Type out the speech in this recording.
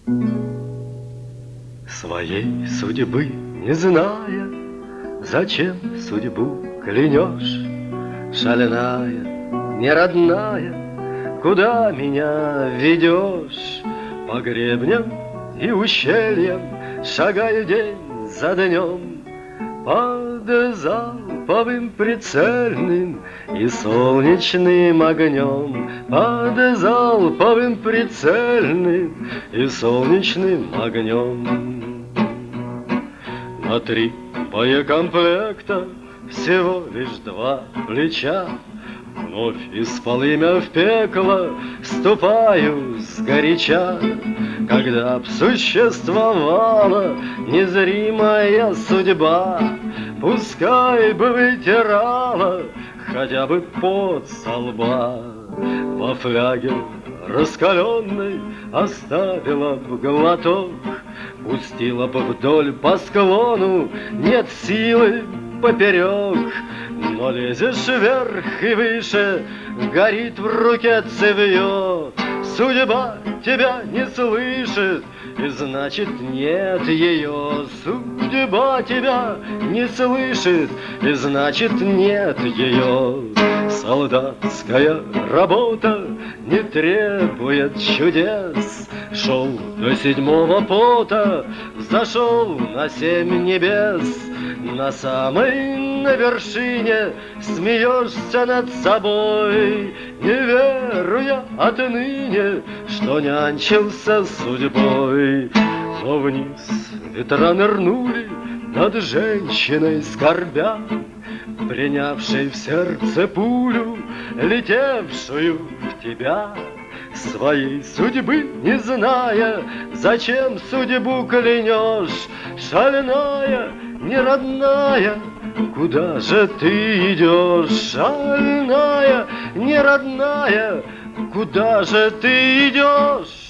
Своей судьбы не зная, зачем судьбу клянешь? Шальная, неродная, куда меня ведешь? По гребням и ущельям шагаю день за днем, под залповым прицельным и солнечным огнем, под залповым прицельным и солнечным огнем. На 3 боекомплекта всего лишь 2 плеча. Вновь из полымя в пекло ступаю сгоряча. Когда б существовала незримая судьба, пускай бы вытирала хотя бы пот со лба. Во фляге раскаленной оставила б глоток, пустила бы вдоль по склону, нет силы поперек. Но лезешь вверх и выше, горит в руке цевьё. Судьба тебя не слышит, и значит нет ее. Судьба тебя не слышит, и значит нет ее. Солдатская работа не требует чудес. Шел до 7-го пота, зашел на 7 небес. На самой на вершине смеешься над собой, не веруя отныне, что нянчился с судьбой. Но вниз ветра нырнули над женщиной скорбя, принявшей в сердце пулю, летевшую в тебя. Своей судьбы не зная, зачем судьбу клянешь? Шальная, неродная, куда же ты идешь? Шальная, неродная, куда же ты идешь?